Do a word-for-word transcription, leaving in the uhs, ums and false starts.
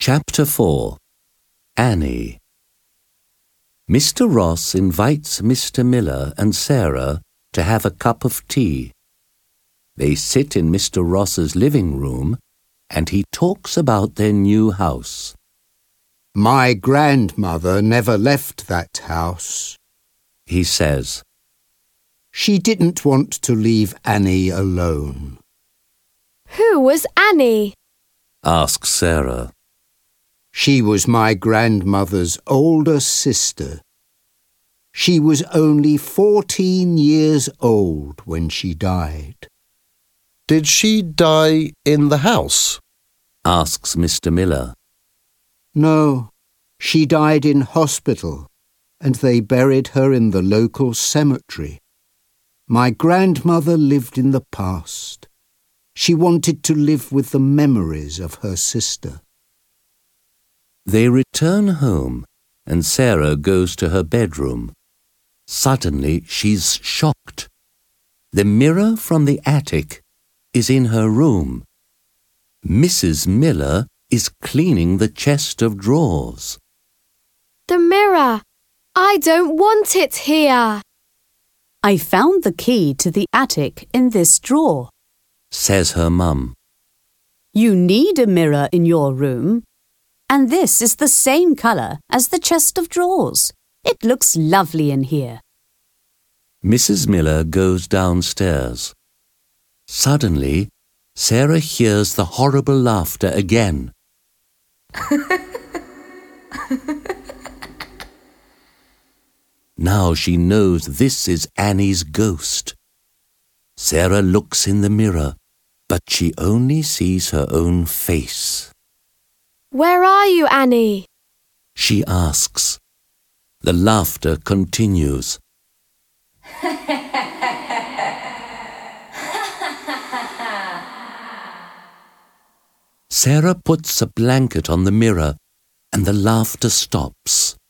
Chapter four. Annie. Mister Ross invites Mister Miller and Sarah to have a cup of tea. They sit in Mister Ross's living room and he talks about their new house. My grandmother never left that house, He says. She didn't want to leave Annie alone. Who was Annie? Asks Sarah. She was my grandmother's older sister. She was only fourteen years old when she died. Did she die in the house? Asks Mister Miller. No, she died in hospital, and they buried her in the local cemetery. My grandmother lived in the past. She wanted to live with the memories of her sister. They return home and Sarah goes to her bedroom. Suddenly she's shocked. The mirror from the attic is in her room. Missus Miller is cleaning the chest of drawers. The mirror. I don't want it here. I found the key to the attic in this drawer, Says her mum. You need a mirror in your room. And this is the same colour as the chest of drawers. It looks lovely in here. Missus Miller goes downstairs. Suddenly, Sarah hears the horrible laughter again. Now she knows this is Annie's ghost. Sarah looks in the mirror, but she only sees her own face. Where are you, Annie? She asks. The laughter continues. Sarah puts a blanket on the mirror and the laughter stops.